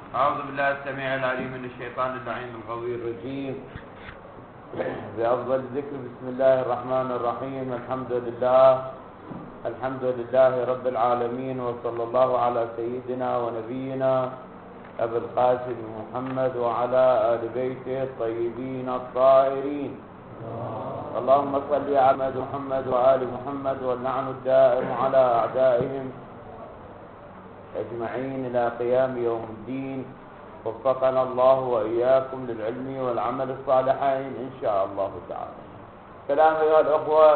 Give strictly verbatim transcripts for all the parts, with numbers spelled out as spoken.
أعوذ بالله السميع العليم من الشيطان اللعين القوي الرجيم. بأفضل الذكر بسم الله الرحمن الرحيم. الحمد لله الحمد لله رب العالمين، وصلى الله على سيدنا ونبينا أبي القاسم محمد وعلى آل بيته الطيبين الطاهرين. اللهم صل على محمد وآل محمد، واللعن الدائم على أعدائهم أجمعين إلى قيام يوم الدين. وفقنا الله وإياكم للعلم والعمل الصالحين إن شاء الله تعالى. كلام أيها الأخوة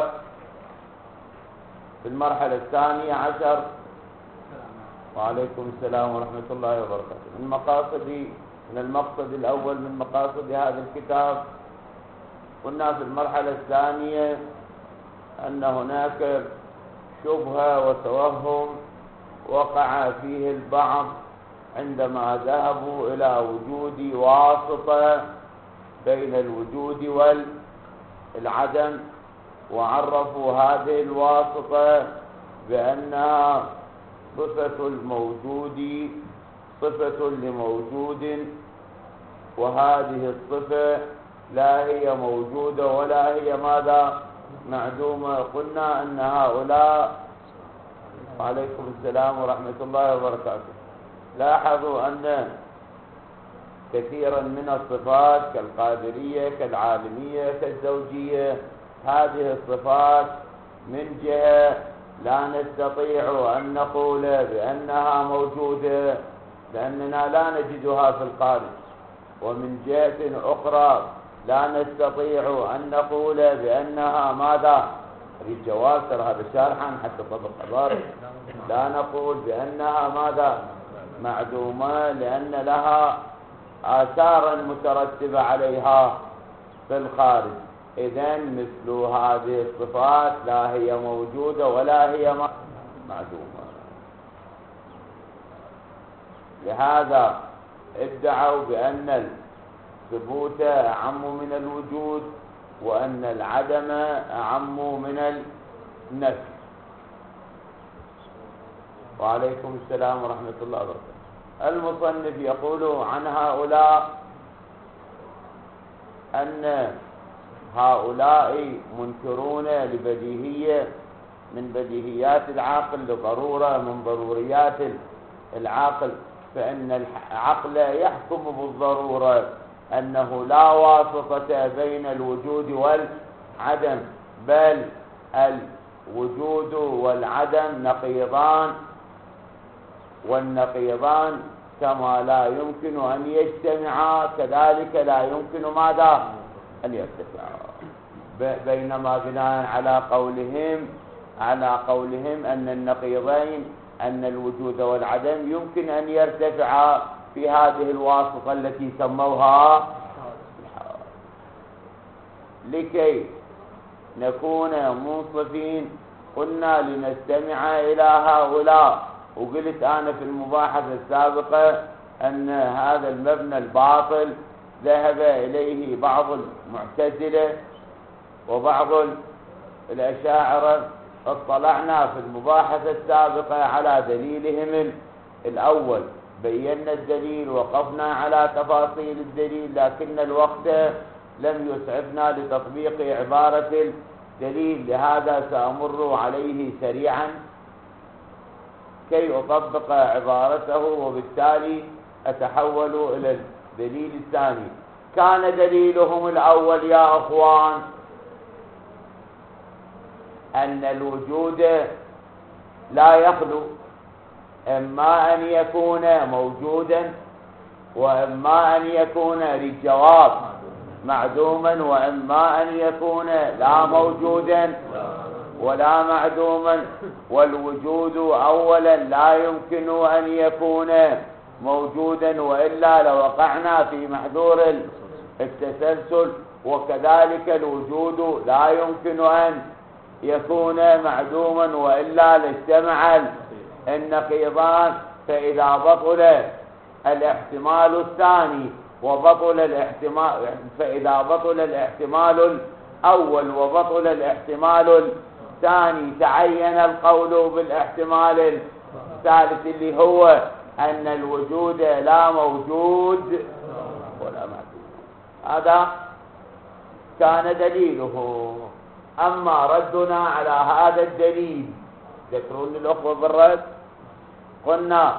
في المرحلة الثانية عشر. وعليكم السلام ورحمة الله وبركاته. من مقاصد من المقصد الأول من مقاصد هذا الكتاب، قلنا في المرحلة الثانية أن هناك شبهة وتوهم وقع فيه البعض عندما ذهبوا إلى وجود واسطة بين الوجود والعدم، وعرفوا هذه الواسطة بأنها صفة الموجود صفة لموجود، وهذه الصفة لا هي موجودة ولا هي ماذا معدومة. قلنا أن هؤلاء وعليكم السلام ورحمة الله وبركاته لاحظوا أن كثيرا من الصفات كالقادرية كالعالمية كالزوجية، هذه الصفات من جهة لا نستطيع أن نقول بأنها موجودة لأننا لا نجدها في الخارج، ومن جهة أخرى لا نستطيع أن نقول بأنها ماذا الجواب ترى هذا شارحا حتى طبق عبارة، لا نقول بأنها ماذا معدومة لأن لها آثارا مترتبة عليها في الخارج. إذن مثل هذه الصفات لا هي موجودة ولا هي معدومة. لهذا ادعوا بأن الثبوت أعم من الوجود، وأن العدم أعم من النفي. وعليكم السلام ورحمة الله وبركاته. المصنف يقول عن هؤلاء أن هؤلاء منكرون لبديهية من بديهيات العقل، لضرورة من ضروريات العقل، فإن العقل يحكم بالضرورة أنه لا واسطة بين الوجود والعدم، بل الوجود والعدم نقيضان، والنقيضان كما لا يمكن أن يجتمعا كذلك لا يمكن ماذا أن يرتفعا. بينما بناء على قولهم على قولهم أن النقيضين أن الوجود والعدم يمكن أن يرتفعا في هذه الواسطة التي سموها. لكي نكون منصفين قلنا لنستمع إلى هؤلاء، وقلت أنا في المباحثة السابقة أن هذا المبنى الباطل ذهب إليه بعض المعتزلة وبعض الأشاعرة. اطلعنا في المباحثة السابقة على دليلهم الأول، بينا الدليل، وقفنا على تفاصيل الدليل، لكن الوقت لم يسعفنا لتطبيق عبارة الدليل، لهذا سأمر عليه سريعا كي أطبق عبارته، وبالتالي أتحول إلى الدليل الثاني. كان دليلهم الأول يا أخوان أن الوجود لا يخلو، إما أن يكون موجودا وإما أن يكون للجواب معدوما، وإما أن يكون لا موجودا ولا معدوما. والوجود أولا لا يمكن أن يكون موجودا، وإلا لوقعنا في محذور التسلسل، وكذلك الوجود لا يمكن أن يكون معدوما، وإلا لاجتمع النقيضان. فإذا بطل الاحتمال الثاني وبطل الاحتمال فإذا بطل الاحتمال الأول وبطل الاحتمال الثاني تعين القول بالاحتمال الثالث اللي هو أن الوجود لا موجود ولا معدوم. هذا كان دليله. أما ردنا على هذا الدليل، ذكرون الأخوة بالرد، قلنا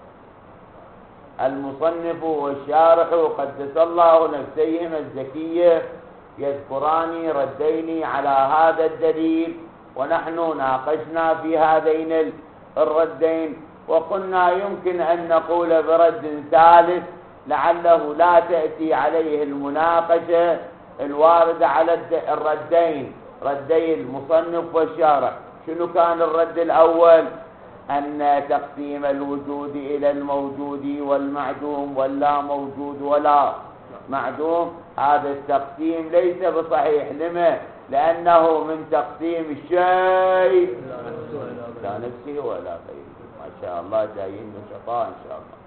المصنف والشارح قدس الله نفسيهما الزكية يذكران ردين على هذا الدليل، ونحن ناقشنا في هذين الردين، وقلنا يمكن أن نقول برد ثالث لعله لا تأتي عليه المناقشة الواردة على الردين، ردي المصنف والشارح. شنو كان الرد الأول؟ أن تقسيم الوجود إلى الموجود والمعدوم واللا موجود ولا معدوم، هذا التقسيم ليس بصحيح. لما؟ لأنه من تقسيم الشيء لا نفسه ولا غيره. ما شاء الله جايين نشطاء إن شاء الله.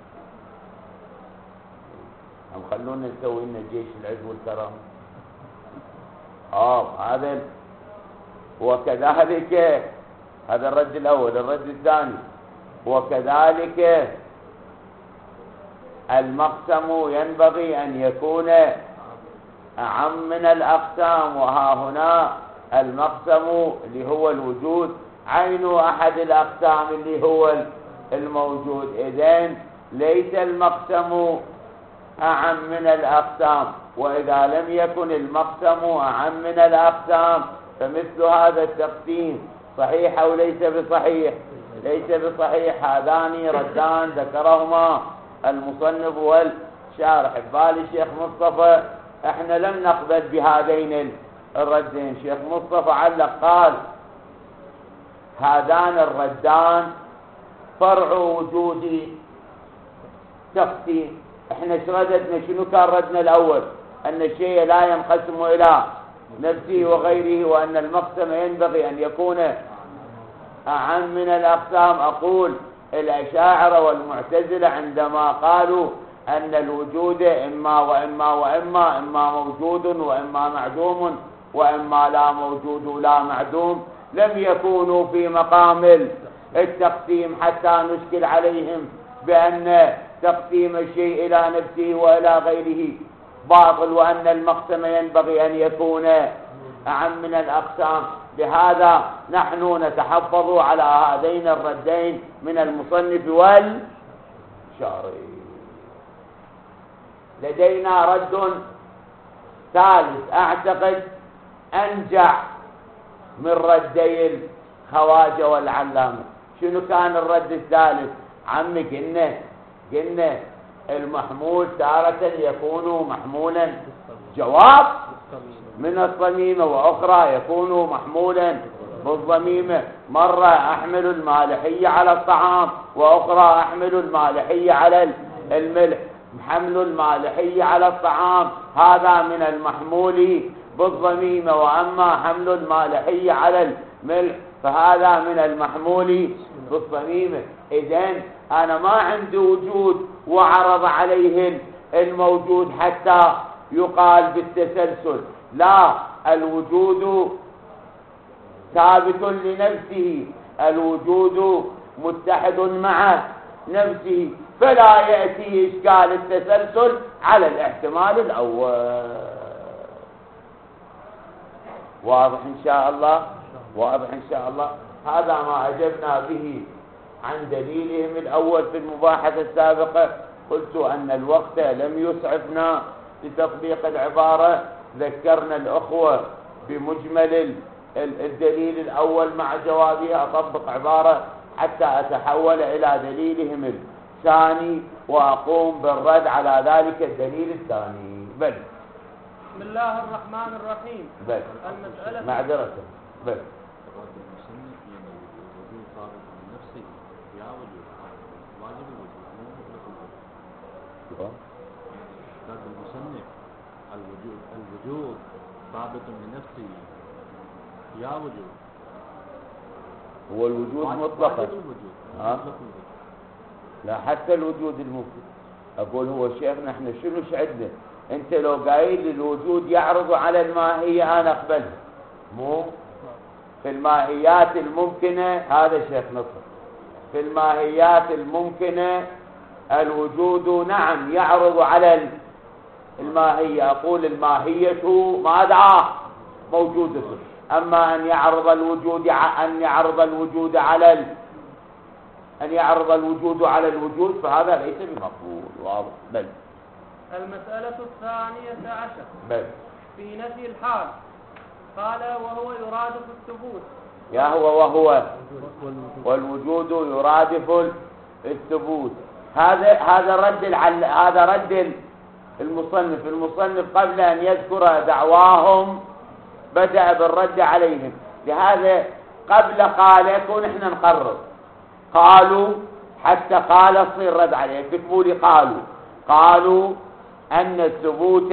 هم خلونا نسوي لنا جيش العز والكرم. آه هذا. وكذلك هذا الرد الأول. الرد الثاني، وكذلك المقسم ينبغي أن يكون أعم من الأقسام، وها هنا المقسم اللي هو الوجود عين أحد الأقسام اللي هو الموجود، إذن ليس المقسم أعم من الأقسام. وإذا لم يكن المقسم أعم من الأقسام فمثل هذا التقسيم صحيح أو ليس بصحيح؟ ليس بصحيح. هذان ردان ذكرهما المصنف والشارح. ببالي شيخ مصطفى احنا لم نقبل بهذين الردين. شيخ مصطفى علق قال هذان الردان فرع وجودي تقسيم. احنا ايش رددنا؟ شنو كان ردنا الاول؟ ان الشيء لا ينقسم الى نفسه وغيره، وان المقسم ينبغي ان يكون اعم من الاقسام. اقول الاشاعره والمعتزله عندما قالوا ان الوجود اما واما واما، اما موجود واما معدوم واما لا موجود ولا معدوم، لم يكونوا في مقام التقسيم حتى نشكل عليهم بان تقسيم الشيء الى نفسه والى غيره باطل، وان المقسم ينبغي ان يكون اعم من الاقسام. بهذا نحن نتحفظ على هذين الردين من المصنف والشارح. لدينا رد ثالث اعتقد انجع من ردي الخواجه والعلامه. شنو كان الرد الثالث؟ عمي قلنا قلنا المحمول تارة يكون محمولا جواب من الصميمة، وأخرى يكون محمولا بالضميمة. مرة أحمل المالحية على الطعام، وأخرى أحمل المالحية على الملح. حمل المالحية على الطعام هذا من المحمول بالضميمة، وأما حمل المالحية على الملح فهذا من المحمول بالضميمة. إذن أنا ما عندي وجود وعرض عليه الموجود حتى يقال بالتسلسل، لا، الوجود ثابت لنفسه، الوجود متحد مع نفسه، فلا يأتي إشكال التسلسل على الاحتمال الأول. واضح إن شاء الله؟ واضح إن شاء الله. هذا ما أجبنا به عن دليلهم الأول في المباحثة السابقة. قلت أن الوقت لم يسعفنا لتطبيق العبارة، ذكرنا الأخوة بمجمل الدليل الأول مع جوابها، أطبق عبارة حتى أتحول إلى دليلهم الثاني وأقوم بالرد على ذلك الدليل الثاني. بل بسم الله الرحمن الرحيم. بل المسألة معذرة. بل كتاب المصنف الوجود الوجود ثابت لنفسه يا وجود، هو الوجود مطلقا. ها؟ لا، حتى الوجود الممكن. اقول هو شيخنا احنا شنو شعدنا؟ انت لو قايل الوجود يعرض على الماهيه انا اقبلها، مو في الماهيات الممكنه. هذا شيخ نصر في الماهيات الممكنة الوجود نعم يعرض على الماهية. أقول الماهية ماذا؟ موجودة. أما أن يعرض الوجود أن يعرض الوجود على ال... أن يعرض الوجود على الوجود فهذا ليس بمقبول. واضح. بل المسألة الثانية عشر بل في نفي الحال قال وهو يرادف الثبوت. يا هو وهو والوجود يرادف الثبوت. هذا هذا رد العل... هذا رد المصنف. المصنف قبل أن يذكر دعواهم بدأ بالرد عليهم. لهذا قبل قال يكون احنا نقرر قالوا حتى قال يصير رد عليه. اكتبوا لي قالوا قالوا أن الثبوت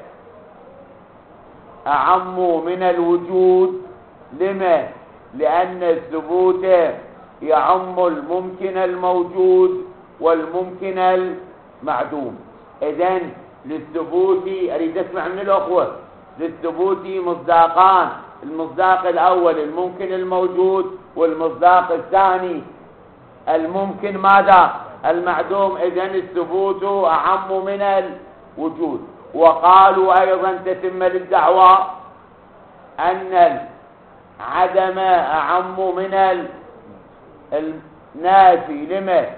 أعم من الوجود. لما؟ لأن الثبوت يعم الممكن الموجود والممكن المعدوم. إذن للثبوت أريد أسمع من الأخوة للثبوت مصداقان. المصداق الأول الممكن الموجود والمصداق الثاني الممكن ماذا؟ المعدوم. إذن الثبوت أعم من الوجود. وقالوا أيضا تتم للدعوة أن العدم أعم من النافي. لما؟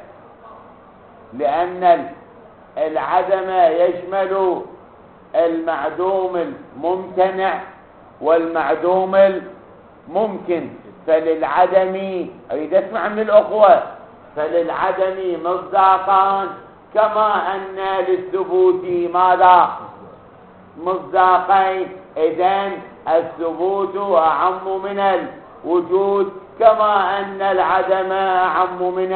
لأن العدم يشمل المعدوم الممتنع والمعدوم الممكن. فللعدم أريد أسمع من الأخوة فللعدم مصداقان كما أن للثبوت ماذا؟ مصداقين. إذن الثبوت أعم من الوجود كما أن العدم أعم من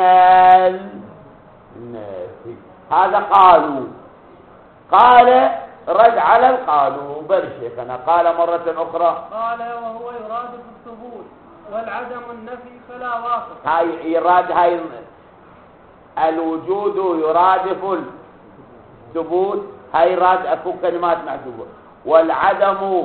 النافي. هذا قالوا. قال رد على القالوا. بل شيخنا قال مرة أخرى قال وهو يرادف الثبوت والعدم النفي فلا واسط. هاي يراد هاي الوجود يرادف الثبوت. هاي راد أكو كلمات محذوفة. والعدم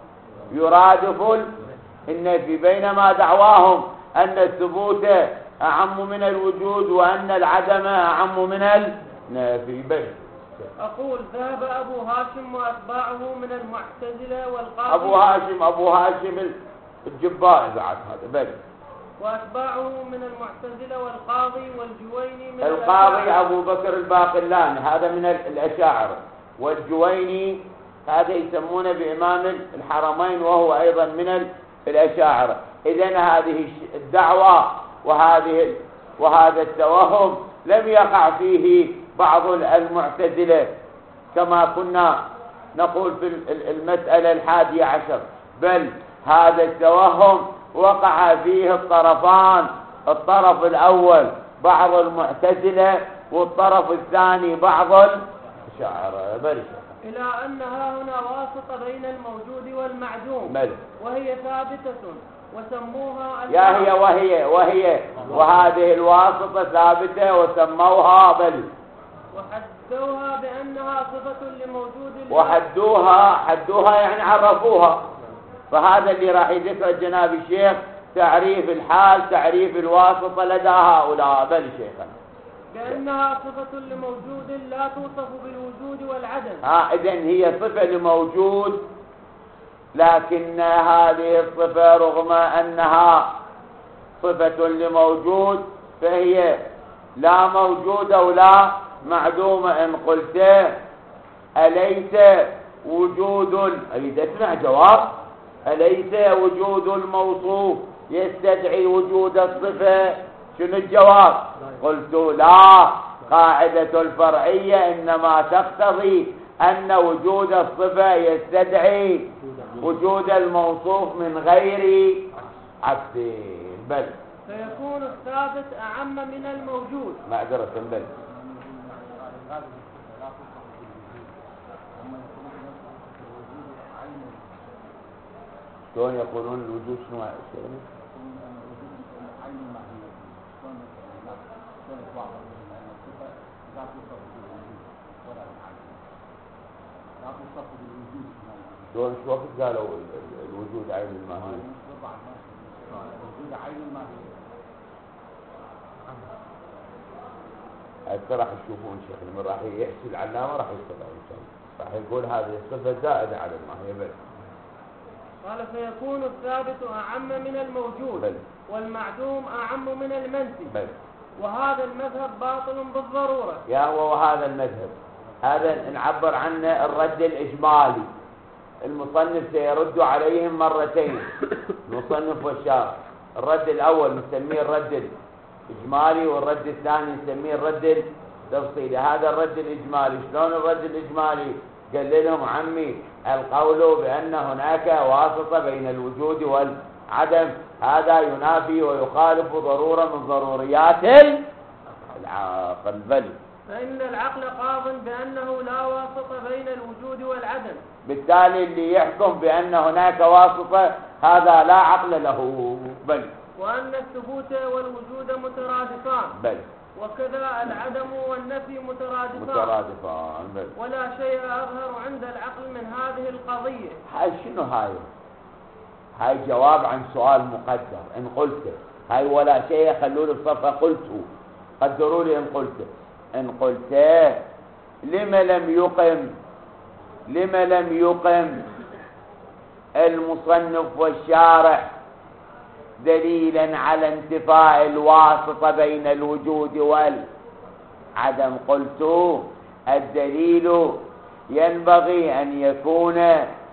يرادف النفي. بينما دعواهم أن الثبوت أعم من الوجود وأن العدم أعم من النفي. بل أقول ذهب أبو هاشم وأتباعه من المعتزلة والقاضي. أبو هاشم أبو هاشم الجبائي بعد هذا. بل وأتباعه من المعتزلة والقاضي والجويني من القاضي الأشاعرة. أبو بكر الباقلاني هذا من الأشاعرة. والجويني هذا يسمونه بإمام الحرمين وهو أيضا من الأشاعرة. إذن هذه الدعوة وهذه وهذا التوهم لم يقع فيه بعض المعتزلة كما كنا نقول في المسألة الحادية عشر. بل هذا التوهم وقع فيه الطرفان. الطرف الأول بعض المعتزلة والطرف الثاني بعض الأشاعرة. بل إلى أنها هنا واسطة بين الموجود والمعدوم. بل وهي ثابتة وسموها يا هي وهي وهي وهذه الواسطة ثابتة وسموها بل وحدوها بأنها صفة لموجود الله. وحدوها حدوها يعني عرفوها. فهذا اللي راح يذكر جناب الشيخ تعريف الحال تعريف الواسطة لدى هؤلاء. بل شيخنا بأنها صفة لموجود لا توصف بالوجود والعدم. ها إذن هي صفة لموجود لكن هذه الصفة رغم أنها صفة لموجود فهي لا موجودة ولا معدومة. إن قلت أليس وجود أريد أسمع جواب أليس وجود الموصوف يستدعي وجود الصفة؟ شنو الجواب؟ قلت لا. قاعدة الفرعية إنما تقتضي أن وجود الصفة يستدعي وجود الموصوف من غير عكس. بل فيكون الثابت أعم من الموجود. معذرة. بل شلون يقولون الوجود شنو شنو؟ شلون شو وقت قالوا الوجود عين الماهية؟ الوجود عين الماهية. هسه راح تشوفون شيخ من راح يحكي العلامة راح يستدعي إن شاء الله، راح يقول هذه الصفة زائدة على الماهية. بل قال فيكون الثابت أعم من الموجود بل. والمعدوم أعم من المنفي. بل. وهذا المذهب باطل بالضرورة. يا هو وهذا المذهب هذا نعبر عنه الرد الإجمالي. المصنف سيرد عليهم مرتين، المصنف والشارح. الرد الأول نسميه الرد الإجمالي، والرد الثاني نسميه الرد التفصيلي. هذا الرد الإجمالي. شلون الرد الإجمالي؟ قال لهم عمي القول بأن هناك واسطة بين الوجود والعدم هذا ينافي ويخالف ضرورة من ضروريات العقل. بل فإن العقل قاض بأنه لا واسطة بين الوجود والعدم، بالتالي اللي يحكم بأن هناك واسطة هذا لا عقل له. بل وأن الثبوت والوجود مترادفان. بل وكذا العدم والنفي مترادفان مترادفان. بل ولا شيء أظهر عند العقل من هذه القضية. هاي شنو هاي؟ هاي جواب عن سؤال مقدر. إن قلت هاي ولا شيء خلوني بصفة قلته، قدروا لي إن قلت. إن قلت لما لم يقم لما لم يقم المصنف والشارح دليلا على انتفاء الواسطة بين الوجود والعدم؟ قلت الدليل ينبغي أن يكون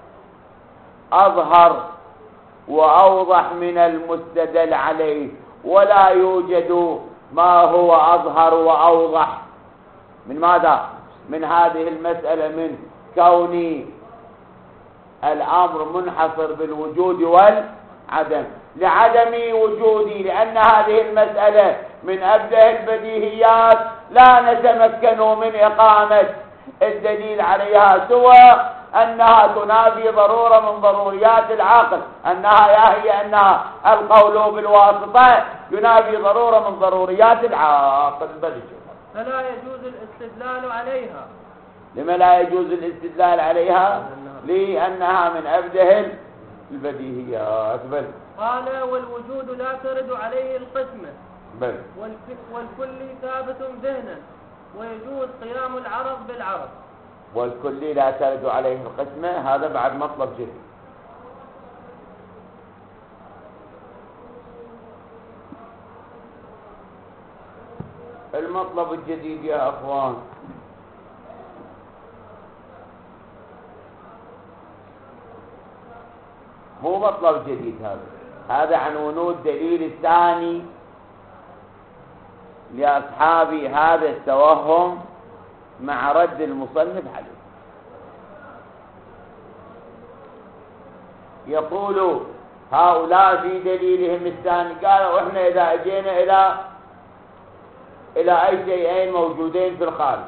أظهر وأوضح من المستدل عليه، ولا يوجد ما هو أظهر وأوضح من ماذا؟ من هذه المسألة، من كون الأمر منحصر بالوجود والعدم لعدم وجودي، لأن هذه المسألة من أبده البديهيات لا نتمكن من إقامة الدليل عليها سوى أنها تنافي ضرورة من ضروريات العقل، أنها يا هي أنها القول بالواسطة ينافي ضرورة من ضروريات العقل. بل فلا يجوز الاستدلال عليها. لما لا يجوز الاستدلال عليها؟ لأنها من أبده البديهيات. بل قال والوجود لا ترد عليه القسمة. بل والكل ثابت ذهنا ويجوز قيام العرض بالعرض. والكل لا ترد عليه القسمة، هذا بعد مطلب جديد. المطلب الجديد يا أخوان مو مطلب جديد، هذا هذا عنوان الدليل الثاني لأصحاب هذا التوهم مع رد المصنف عليه. يقول هؤلاء في دليلهم الثاني قالوا احنا إذا اجينا إلى إلى أي شيئين موجودين في الخارج،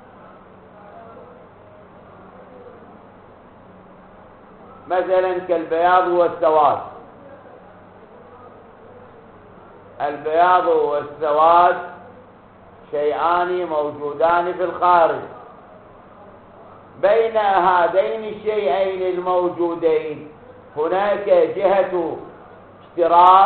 مثلا كالبياض والسواد، البياض والسواد شيئان موجودان في الخارج، بين هذين الشيئين الموجودين هناك جهة اشتراك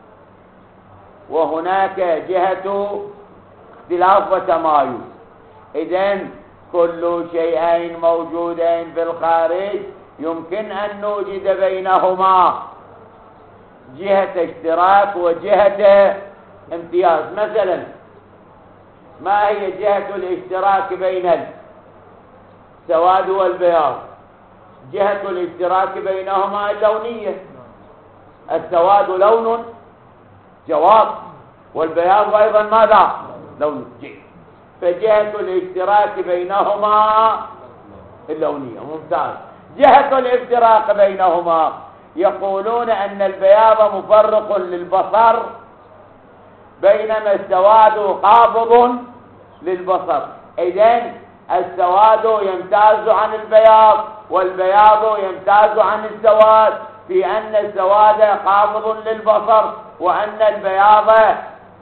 وهناك جهة اختلاف وتمايز. إذن كل شيئين موجودين في الخارج يمكن أن نوجد بينهما جهة اشتراك وجهة امتياز. مثلا ما هي جهة الاشتراك بين السواد والبياض؟ جهة الاشتراك بينهما اللونية، السواد لون جواب والبياض أيضا ماذا؟ لون جيد. فجهة الاشتراك بينهما اللونية. ممتاز. جهة الاشتراك بينهما يقولون أن البياض مفرق للبصر بينما السواد قابض للبصر. إذن السواد يمتاز عن البياض والبياض يمتاز عن السواد في أن السواد قابض للبصر وأن البياض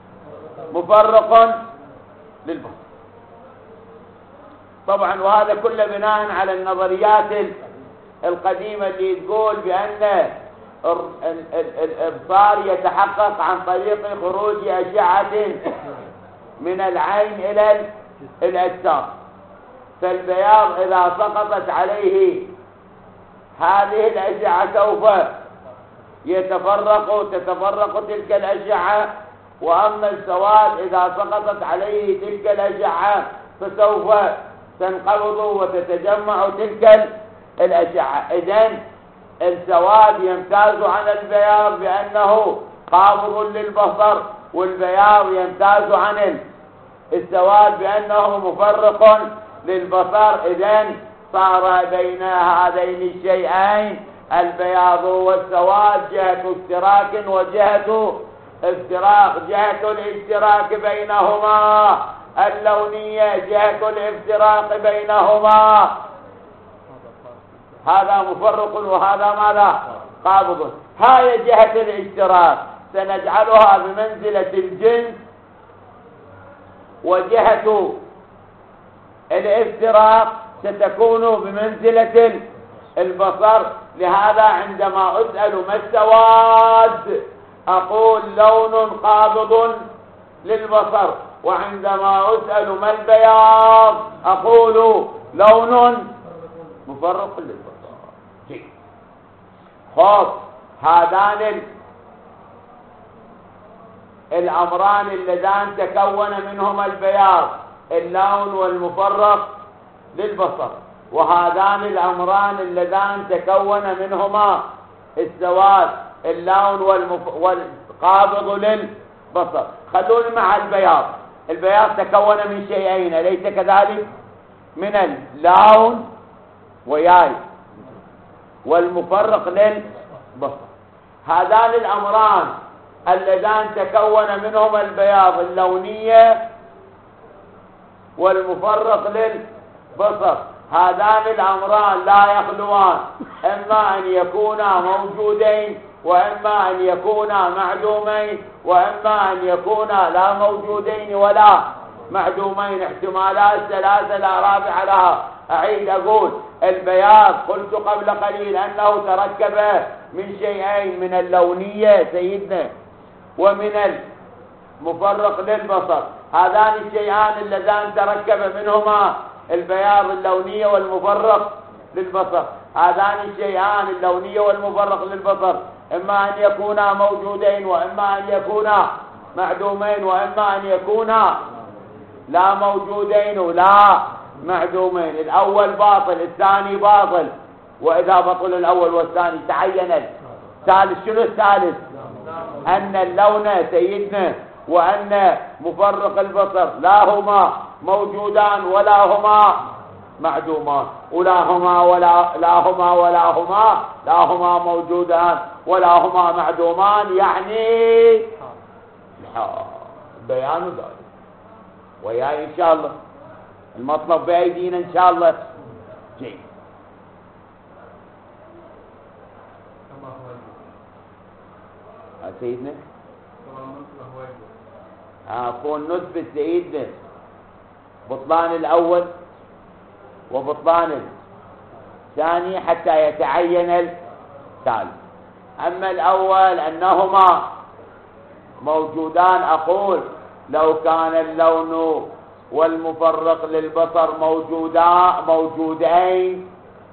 مفرق للبصر. طبعا وهذا كله بناء على النظريات القديمة اللي تقول بأن الإبصار يتحقق عن طريق خروج أشعة من العين إلى الأجسام. فالبياض إذا سقطت عليه هذه الأشعة سوف يتفرق تتفرق تلك الأشعة، وأما السواد إذا سقطت عليه تلك الأشعة فسوف تنقبض وتتجمع تلك الأشعة. إذن السواد يمتاز عن البياض بأنه قابض للبصر، والبياض يمتاز عن السواد بأنه مفرق للبصر. إذن صار بين هذين الشيئين البياض والسواد جهة اشتراك وجهة افتراق. جهة الاشتراك بينهما اللونية، جهة الافتراق بينهما هذا مفرق وهذا ماذا؟ قابض. هاي جهة الاشتراك سنجعلها بمنزلة الجنس، وجهة الافتراق ستكون بمنزلة البصر. لهذا عندما أسأل ما السواد أقول لون قابض للبصر، وعندما أسأل ما البياض أقول لون مفرق للبصر. خب هذان الأمران اللذان تكون منهما البياض اللون والمفرق للبصر، وهذان الأمران اللذان تكون منهما السواد اللون والمف... والقابض للبصر. خلوني مع البياض. البياض تكون من شيئين أليس كذلك؟ من اللون وياي والمفرق للبصر. هذان الأمران اللذان تكون منهما البياض اللونية والمفرق للبصر، هذان الأمران لا يخلوان، إما أن يكونا موجودين وإما أن يكونا معدومين، وإما أن يكونا لا موجودين ولا معدومين. احتمالات ثلاثة لا رابع لها. أعيد أقول البياض قلت قبل قليل أنه تركب من شيئين، من اللونية سيدنا ومن المفرق للبصر. هذان الشيئان اللذان تركب منهما البياض اللونية والمفرق للبصر. هذان الشيئان اللونية والمفرق للبصر إما أن يكونا موجودين وإما أن يكونا معدومين، وإما أن يكونا لا موجودين ولا معدومين. الأول باطل الثاني باطل، وإذا بطل الأول والثاني تعين الثالث. شنو الثالث؟ أن اللون سيدنا وأن مفرق البصر لا هما موجودان ولا هما معدومان، ولا هما ولا لا هما ولا هما لا هما موجودان ولا هما معدومان، يعني بيان ذلك وياي إن شاء الله. المطلب بأيدينا إن شاء الله. جيد. سيدنا أكون نثبت سيدنا بطلان الأول وبطلان الثاني حتى يتعين الثالث. أما الأول أنهما موجودان، أقول لو كان اللون والمفرق للبصر موجودا موجودين،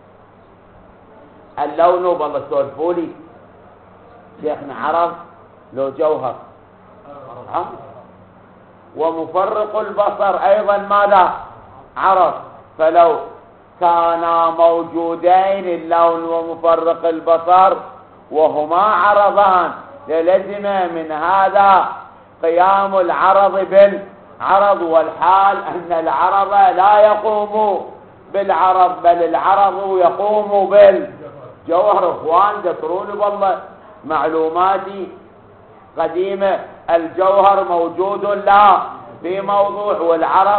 اللون والله سولفولي شيخنا عرض لو جوهر ها، ومفرق البصر أيضا ماذا عرض. فلو كانا موجودين اللون ومفرق البصر وهما عرضان للزم من هذا قيام العرض بالعرض، والحال أن العرض لا يقوم بالعرض بل العرض يقوم بالجوهر. اخوان ذكروني والله معلوماتي قديمة. الجوهر موجود لا في موضوع، والعرض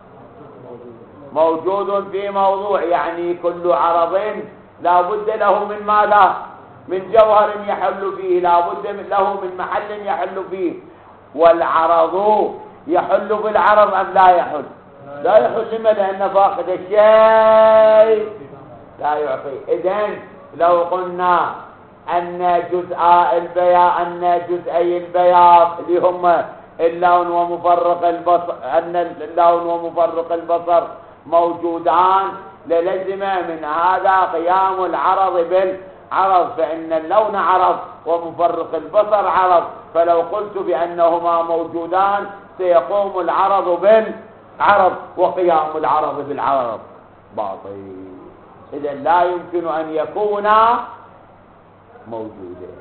موجود في موضوع، يعني كل عرض لا بد له من ماذا؟ من جوهر يحل فيه، لا بد له من محل يحل فيه. والعرض يحل بالعرض أم لا يحل؟ لا يحل. لما؟ لأن فاقد الشيء لا يعطي. إذن لو قلنا أن جزء البياض أن جزئي البياض اللي هم اللون ومفرق البصر أن اللون ومفرق البصر موجودان للزم من هذا قيام العرض بالعرض، فإن اللون عرض ومفرق البصر عرض، فلو قلت بأنهما موجودان سيقوم العرض بالعرض وقيام العرض بالعرض باطل. إذا لا يمكن أن يكونا موجودين.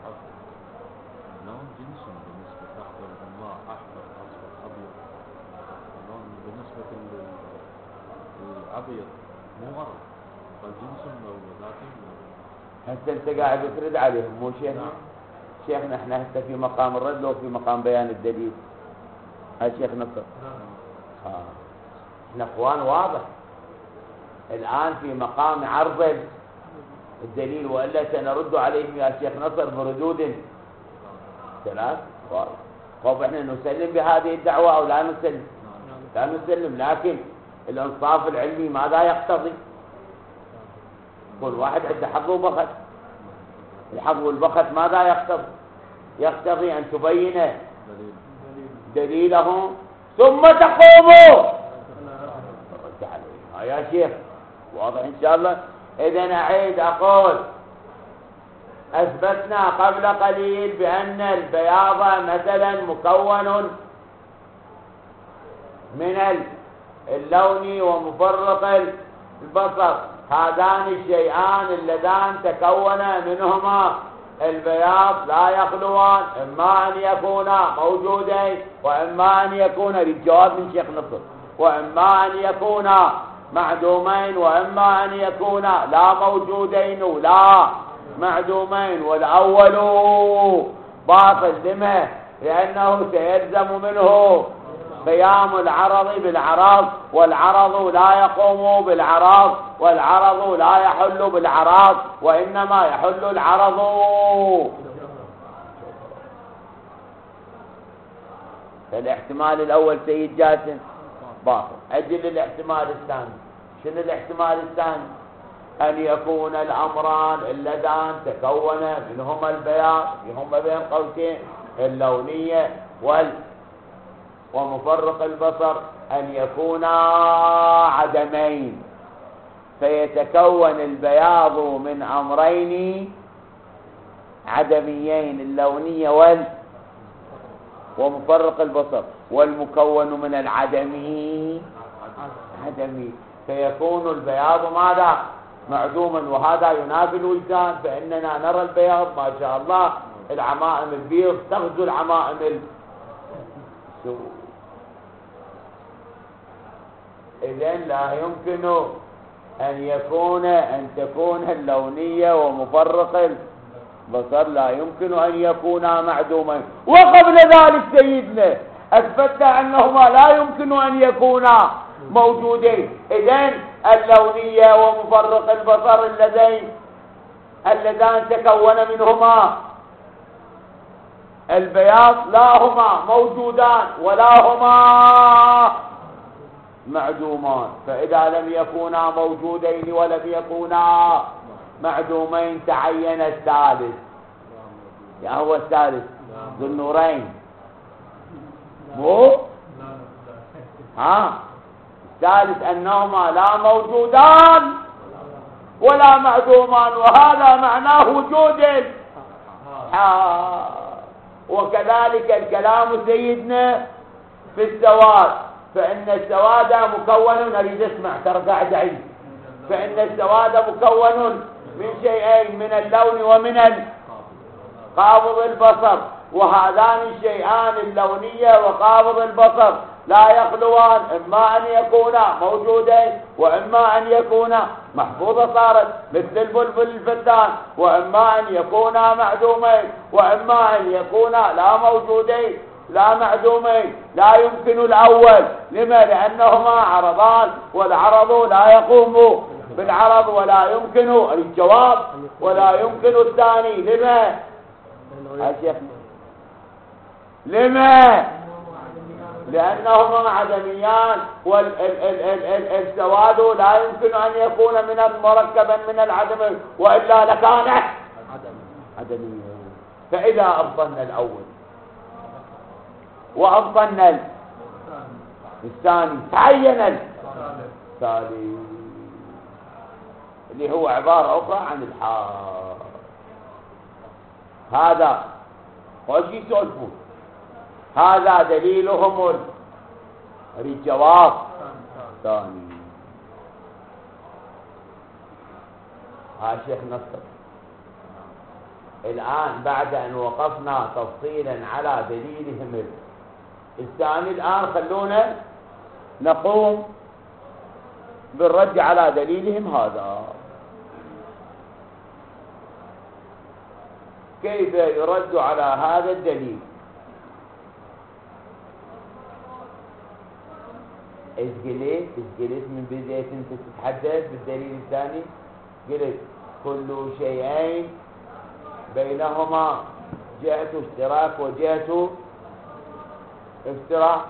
لون جنس بالنسبة لأحمر الأنواع أحمر أصفر أبيض، لون بالنسبة للأبيض مو عرض، فالجنس لو ذاتي. هسه أنت قاعد ترد عليهم مو شيخنا؟ نعم. شيخنا احنا هسه في مقام الرد لو في مقام بيان الدليل. هاي شيخ نصر. ها. احنا اخوان واضح. الآن في مقام عرض الدليل، وإلا سنرد عليهم يا شيخ نصر بردود ثلاث. طب احنا نسلم بهذه الدعوة أو لا نسلم؟ لا نسلم، لكن الانصاف العلمي ماذا يقتضي؟ كل واحد عنده حظ وبخت. الحظ والبخت ماذا يقتضي؟ يقتضي أن تبين دليله ثم تقوموا. يا شيخ واضح إن شاء الله. إذن أعيد أقول أثبتنا قبل قليل بأن البياض مثلا مكون من اللون ومفرق البصر، هذان الشيئان اللذان تكون منهما البياض لا يخلوان، إما أن يكونا موجودين وإما أن يكونا للجواب من شيخ نصر، وإما أن يكونا معدومين وإما أن يكونا لا موجودين ولا معدومين. والأول باطل لما؟ لأنه سيلزم منه قيام العرض بالعرض، والعرض لا يقوم بالعرض، والعرض لا يحل بالعرض، وإنما يحل العرض. الاحتمال الأول سيد جاسم باطل. أجل الاحتمال الثاني. شنو الاحتمال الثاني؟ أن يكون الأمران اللذان تكون منهما البياض هما بين قوسين اللونية وال ومفرق البصر أن يكونا عدمين، فيتكون البياض من أمرين عدميين، اللونية وال ومفرق البصر، والمكون من العدمي عدمي، فيكون البياض ماذا؟ معدوما، وهذا ينافي الوجدان، فإننا نرى البياض ما شاء الله العمائم البيض تغزو العمائم السود. إذن لا يمكن أن يكون أن تكون اللونية ومفرق البصر لا يمكن أن يكونا معدوما. وقبل ذلك سيدنا أثبتنا أنهما لا يمكن أن يكونا موجودين. إذن اللونية ومفرق البصر اللذين اللذان تكون منهما البياض لا هما موجودان ولا هما معدومان، فإذا لم يكونا موجودين ولم يكونا معدومين تعين الثالث. يا هو الثالث ذو النورين مو ها الثالث أنهما لا موجودان ولا معدومان، وهذا معناه وجود ها. وكذلك الكلام سيدنا في السواد، فإن السواد مكون، أريد اسمع ترى قاعد أعيد، فإن السواد مكون من شيئين، من اللون ومن قابض البصر، وهذان الشيئان اللونية وقابض البصر لا يخلوان، إما أن يكونا موجودين وإما أن يكونا محفوظة صارت مثل البلبل الفتان، وإما أن يكونا معدومين وإما أن يكونا لا موجودين لا معدومين. لا يمكن الأول، لما؟ لأنهما عرضان، والعرض لا يقوم بالعرض، ولا يمكن الجواب ولا يمكن الثاني. لما؟ لما؟ لأنهما عدميان، والسواد لا يمكن أن يكون من مركبا من العدم، وإلا لكان عدميا. فإذا أبطلنا الأول وأبطلنا الثاني تعين الثالث اللي هو عبارة أخرى عن الحال. هذا وش يسولفون؟ هذا دليلهم الجواب ثاني. ها شيخ نصر، الآن بعد أن وقفنا تفصيلا على دليلهم الثاني، الآن خلونا نقوم بالرد على دليلهم هذا. كيف يرد على هذا الدليل؟ ايش قلت؟ ايش قلت من بداية انت تتحدث بالدليل الثاني؟ قلت كل شيئين بينهما جهة اشتراك وجهة افتراق،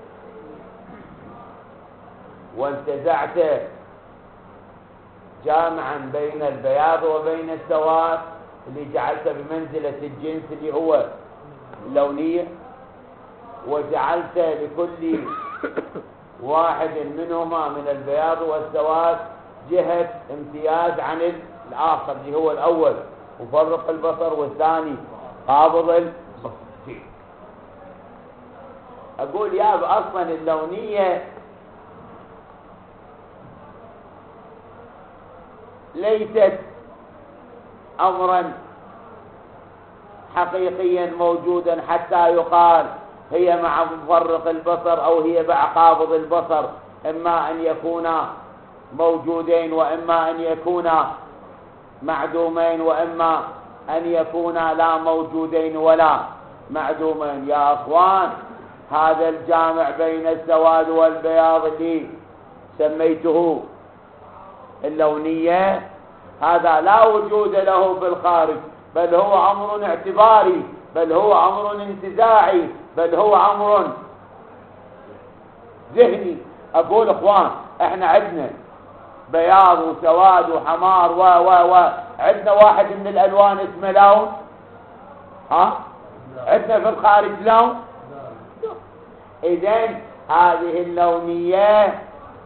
وانتزعت جامعا بين البياض وبين السواد اللي جعلت بمنزلة الجنس اللي هو اللونية، وجعلت لكل واحد منهما من البياض والسواد جهة امتياز عن الآخر اللي هو الأول مفرق البصر والثاني قابض البصر. أقول يا أصلا اللونية ليست أمرا حقيقيا موجودا حتى يقال هي مع مفرق البصر أو هي مع قابض البصر، إما أن يكونا موجودين وإما أن يكونا معدومين وإما أن يكونا لا موجودين ولا معدومين. يا أخوان، هذا الجامع بين السواد والبياض اللي سميته اللونية هذا لا وجود له في الخارج، بل هو أمر اعتباري، بل هو أمر انتزاعي، بل هو أمر ذهني. أقول إخوان، إحنا عندنا بياض وسواد وحمار و و و عندنا واحد من الألوان اسمه لون؟ ها؟ عندنا في الخارج لون؟ إذن هذه اللونية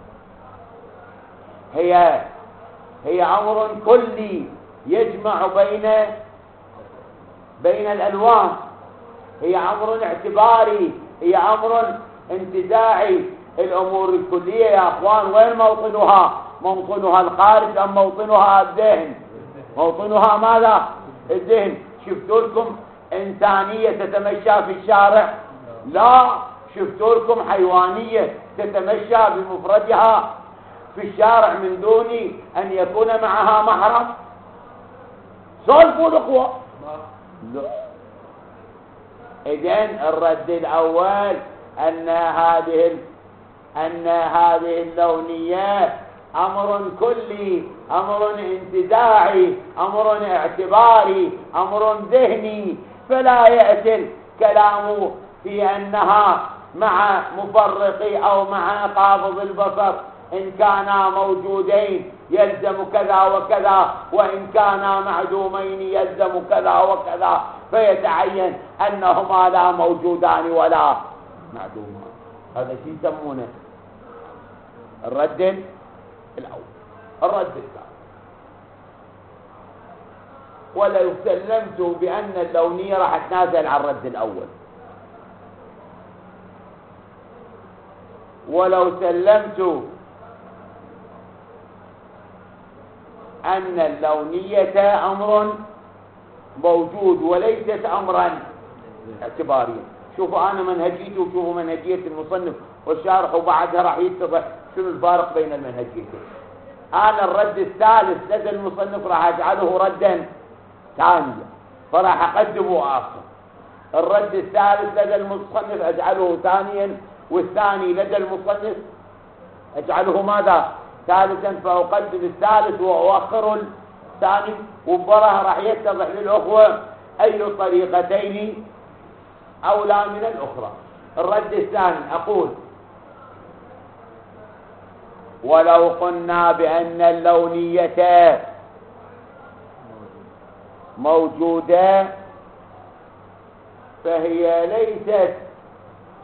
هي هي أمر كلي يجمع بين بين الألوان، هي أمر اعتباري، هي أمر انتزاعي. الأمور الكلية يا أخوان وين موطنها؟ موطنها الخارج أم موطنها الذهن؟ موطنها ماذا؟ الذهن. شفتوا لكم إنسانية تتمشى في الشارع؟ لا. شفتوا لكم حيوانية تتمشى بمفردها في الشارع من دون أن يكون معها محرم؟ سولفوا الأخوة. لا. إذن الرد الأول أن هذه أن هذه اللونية أمر كلي، أمر انتزاعي، أمر اعتباري، أمر ذهني، فلا يأتي الكلام في أنها مع مفرقي أو مع قابض البصر إن كانا موجودين يلزم كذا وكذا، وإن كانا معدومين يلزم كذا وكذا، فيتعين أنهما لا موجودان ولا معدومان. هذا شيء يسمونه الرد الأول. الرد الثاني، ولو سلمت بأن اللونية راح تنازل عن الرد الأول، ولو سلمت أن اللونية أمر موجود وليست أمرا اعتباريا. شوفوا أنا منهجيته وشوفوا منهجية المصنف والشارح، وبعدها راح يتضح شنو الفارق بين المنهجيتين. أنا الرد الثالث لدى المصنف راح أجعله ردا ثانيا، فراح أقدمه آخر. الرد الثالث لدى المصنف أجعله ثانيا، والثاني لدى المصنف أجعله ماذا؟ ثالثا، فأقدم الثالث وأؤخر الثاني، وبراه راح يتضح للأخوة أي طريقتين أولى من الأخرى. الرد الثاني أقول: ولو قلنا بأن اللونية موجودة فهي ليست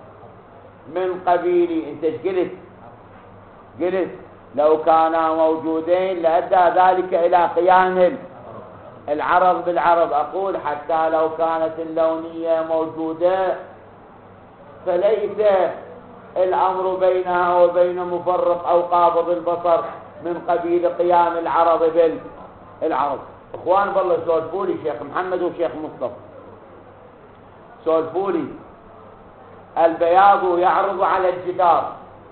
من قبيل، انت ايش قلت؟ قلت لو كانا موجودين لأدى ذلك إلى قيام العرض بالعرض. أقول حتى لو كانت اللونية موجودة فليس الأمر بينها وبين مفرق أو قابض البصر من قبيل قيام العرض بالعرض. إخوان بالله سولفوا لي شيخ محمد وشيخ مصطفى، سولفوا لي البياض يعرض على الجدار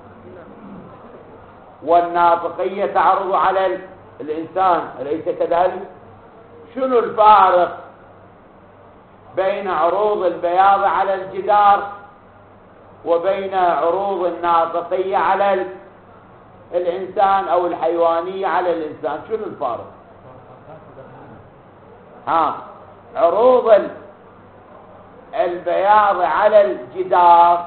والناطقية تعرض على الإنسان، أليس كذلك؟ شنو الفارق بين عروض البياض على الجدار وبين عروض الناطقية على الإنسان أو الحيوانية على الإنسان؟ شنو الفارق؟ ها، عروض البياض على الجدار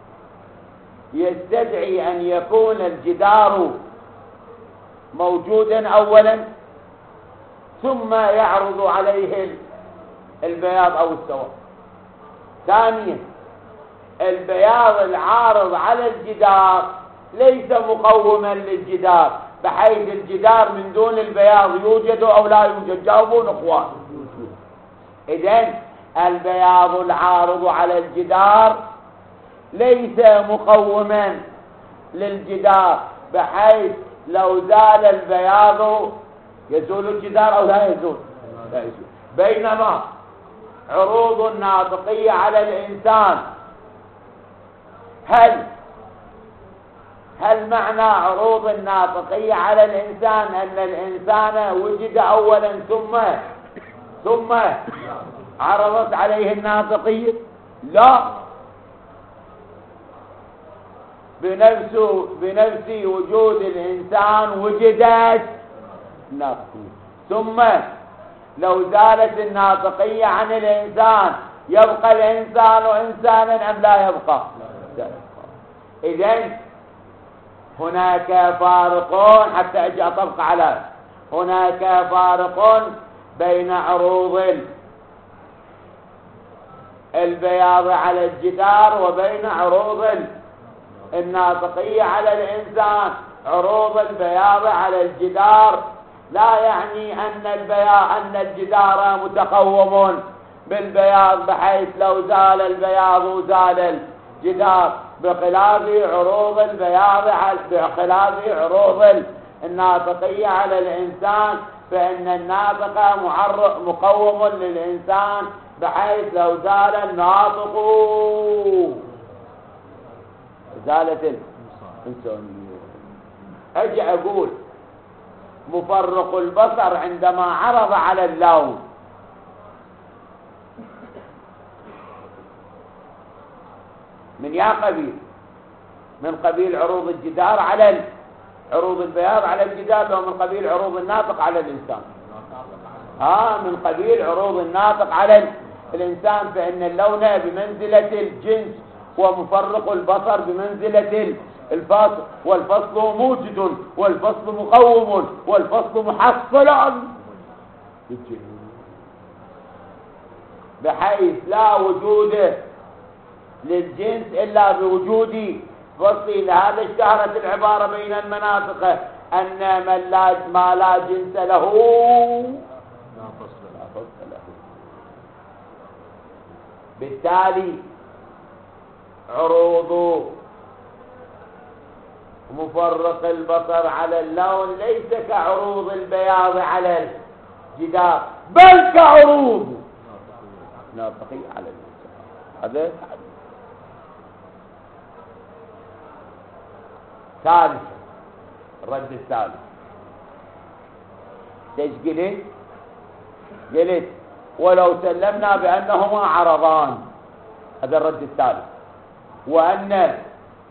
يستدعي أن يكون الجدار موجودا أولا ثم يعرض عليه البياض أو السواد. ثانيا البياض العارض على الجدار ليس مقوما للجدار بحيث الجدار من دون البياض يوجد أو لا يوجد. جاوبون اخوان. إذن البياض العارض على الجدار ليس مقوما للجدار بحيث لو زال البياض يزول الجدار أو لا يزول؟ لا يزول. بينما عروض الناطقية على الإنسان، هل هل معنى عروض الناطقية على الإنسان أن الإنسان وجد أولا ثم ثم عرضت عليه الناطقية؟ لا، بنفس بنفس وجود الإنسان وجدت الناطقية. ثم لو زالت الناطقية عن الإنسان يبقى الإنسان إنسانا أم لا يبقى؟ إذن هناك فارق، حتى أجي أطبق على هناك فارق بين عروض البياض على الجدار وبين عروض الناطقية على الإنسان. عروض البياض على الجدار لا يعني أن البياض أن الجدار متقوم بالبياض بحيث لو زال البياض زال الجدار، بخلاف عروض البياض بخلاف عروض الناطقية على الإنسان، فإن الناطق مقوم للإنسان بحيث لو زال الناطق زالت الإنسانية. أجي أقول مفرق البصر عندما عرض على اللون من يا قبيل؟ من قبيل عروض الجدار على عروض البياض على الجدار، أو من قبيل عروض الناطق على الإنسان؟ ها، من قبيل عروض الناطق على الإنسان، فإن اللون بمنزلة الجنس ومفرق البصر بمنزلة الفصل، والفصل موجد والفصل مقوم والفصل محصل بحيث لا وجود للجنس إلا بوجود فصل. لهذا اشتهرت العبارة بين المناطق أن من لا ما لا جنس له لا فصل له. بالتالي عروض مفرق البصر على اللون ليس كعروض البياض على الجدار، بل كعروض ناطقية على الإنسان. هذا ثالثا الرد الثالث. ايش قلت؟ قلت ولو سلمنا بأنهما عرضان، هذا الرد الثالث، وأن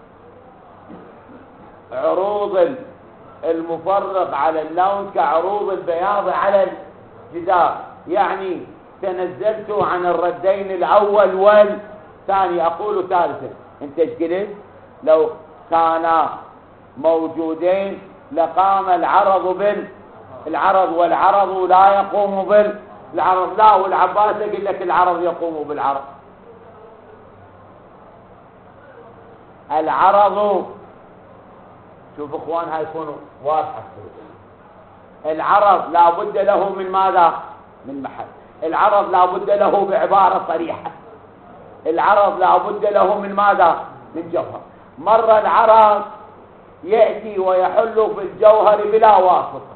عروض المفرق على اللون كعروض البياض على الجدار، يعني تنزلت عن الردين الأول والثاني. أقول ثالثا، انت ايش قلت؟ لو كانا موجودين لقام العرض بالعرض، والعرض لا يقوم بالعرض. لا، والعباس يقول لك العرض يقوم بالعرض. العرض، شوف اخوان هاي يكونوا واضحة، العرض لا بد له من ماذا؟ من محل. العرض لا بد له بعبارة صريحة. العرض لا بد له من ماذا؟ من جوهر. مرة العرض يأتي ويحل في الجوهر بلا واسطة،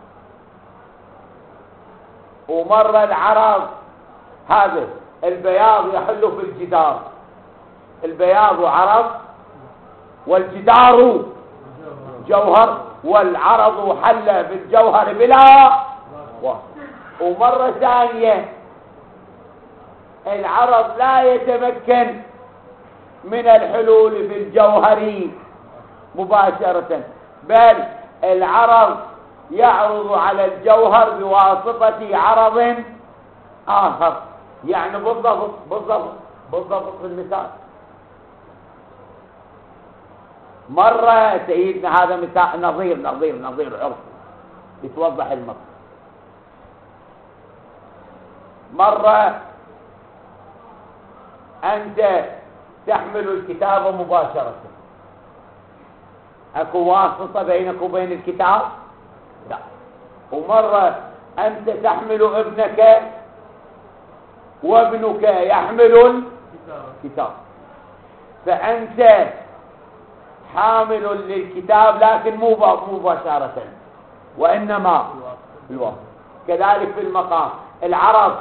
ومرة العرض هذا البياض يحل في الجدار. البياض عرض والجدار جوهر، والعرض حل في الجوهر بلا واسطة. ومرة ثانية العرض لا يتمكن من الحلول في الجوهر مباشرة، بل العرض يعرض على الجوهر بواسطة عرض آخر. يعني بالضبط بالضبط بالضبط في المثال، مرة سيدنا هذا مثال نظير نظير نظير عرف يتوضح المقصد. مرة أنت تحمل الكتاب مباشرة، أكو واسطة بينك وبين الكتاب؟ لا. ومرة أنت تحمل ابنك وابنك يحمل الكتاب، فأنت حامل للكتاب لكن مو مباشرة وإنما بالواسطة. كذلك في المقام العرض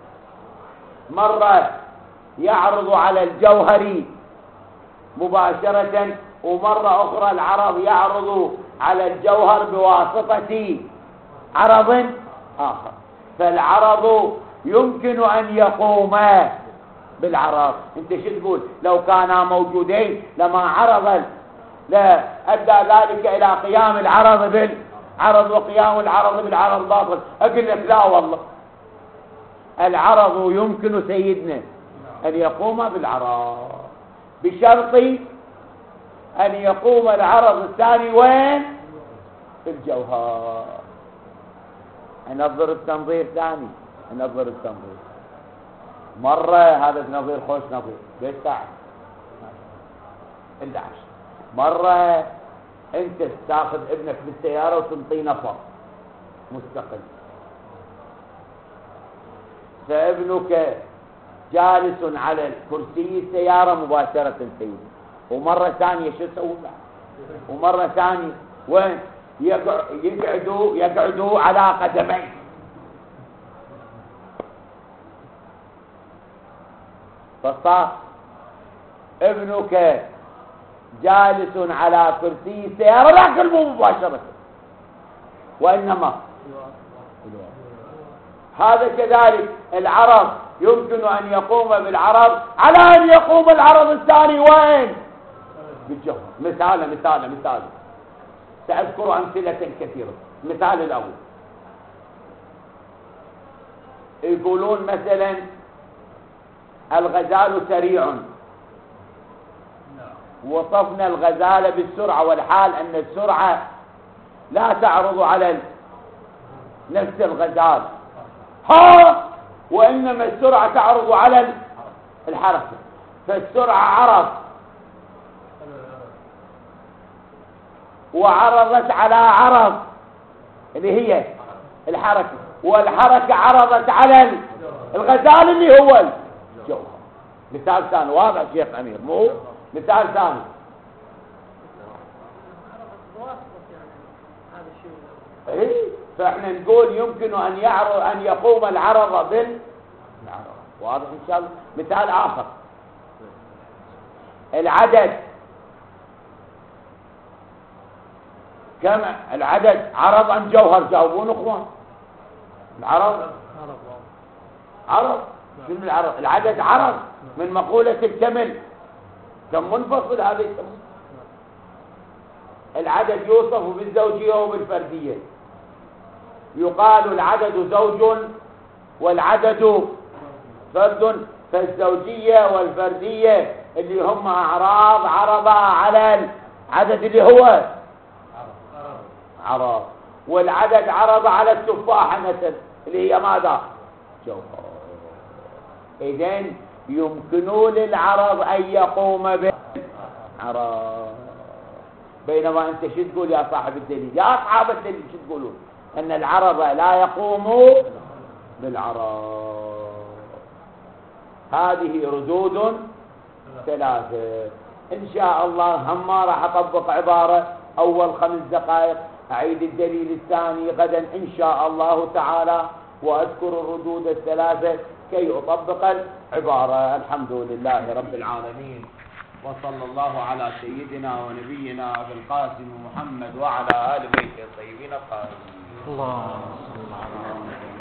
مرة يعرض على الجوهر مباشرة، ومرة أخرى العرض يعرض على الجوهر بواسطة عرض آخر. فالعرض يمكن أن يقوم بالعرض. انت شو تقول؟ لو كانا موجودين لما عرض لا أدى ذلك إلى قيام العرض بالعرض، وقيام العرض بالعرض باطل. أقول لك لا والله، العرض يمكن سيدنا أن يقوم بالعرض بشرط أن يقوم العرض الثاني وين؟ في الجوهر. ننظر التنظير ثاني، ننظر التنظير. مرة هذا النظير خوش نظير ليش ساعة إحدى عشر. مرة أنت تاخذ ابنك بالسيارة وتنطيه نفر مستقل، فابنك جالس على كرسي السيارة مباشرة سيدي، ومرة ثانية شو تسوي بعد؟ ومرة ثانية وين؟ يقعدوا يقعدوا على قدميه. فصار ابنك جالس على كرسي السيارة لكن مو مباشرة وإنما هذا كذلك. العرض يمكن أن يقوم بالعرض على أن يقوم العرض الثاني وين؟ بالجوهر. مثال مثال مثال سأذكر أمثلة كثيرة. مثال الأول يقولون مثلا الغزال سريع، وصفنا الغزال بالسرعة، والحال أن السرعة لا تعرض على نفس الغزال ها، وإنما السرعة تعرض على الحركة. فالسرعة عرض وعرضت على عرض اللي هي الحركة، والحركة عرضت على الغزال اللي هو الجوهر. مثال ثاني واضح شيخ أمير؟ مو مثال ثاني. ايه فاحنا نقول يمكن ان يعرض ان يقوم العرض بالعرض. واضح ان شاء الله. مثال اخر العدد، كم العدد عرض ام جوهر؟ جاوبون اخوان. العرض عرض. شنو العرض؟ العدد عرض من مقولة الكمل، كم منفصل هذا الكمل. العدد يوصف بالزوجية وبالفردية. يقال العدد زوج والعدد فرد، فالزوجية والفردية اللي هم أعراض عرضا على العدد اللي هو عرض، والعدد عرض على التفاحة مثلا اللي هي ماذا؟ جوهر. إذن يمكن للعرض أن يقوم عرب. بينما أنت شو تقول يا صاحب الدليل؟ يا أصحاب الدليل شو تقولون؟ أن العرب لا يقوموا بالعرب. هذه ردود ثلاثة. إن شاء الله هم ما راح أطبق عبارة أول خمس دقائق، أعيد الدليل الثاني غدا إن شاء الله تعالى، وأذكر الردود الثلاثة كي أطبق العبارة. الحمد لله رب العالمين، وصلى الله على سيدنا ونبينا أبي القاسم محمد وعلى آل بيته الطيبين الطاهرين. الله صل على محمد.